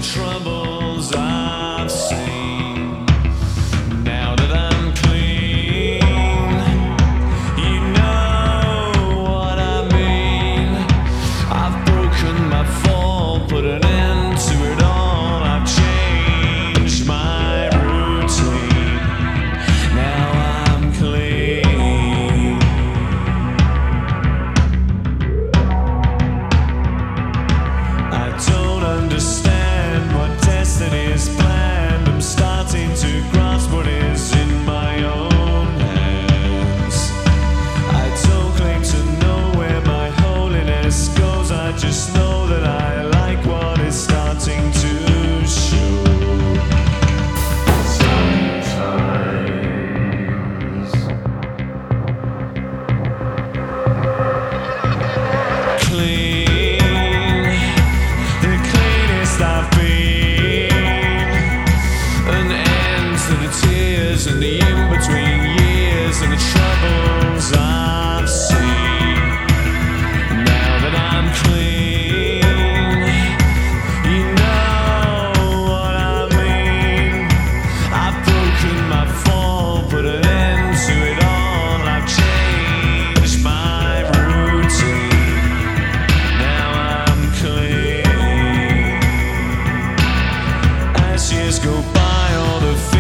troubles I've seen. Now that I'm clean, you know what I mean. I've broken my fall, put an end to it all. I've changed my routine. Now I'm clean. I don't understand what destiny is planned. I'm starting to grasp what is in my own hands. I don't claim to know where my holiness goes. I just know that I like what is starting to show. Sometimes clean, the cleanest I've been. An end to the tears and the in-between years and the troubles I've seen. Now that I'm clean, you know what I mean. I've broken my fall, put an end to it all. I've changed my routine. Now I'm clean. As years go by, all the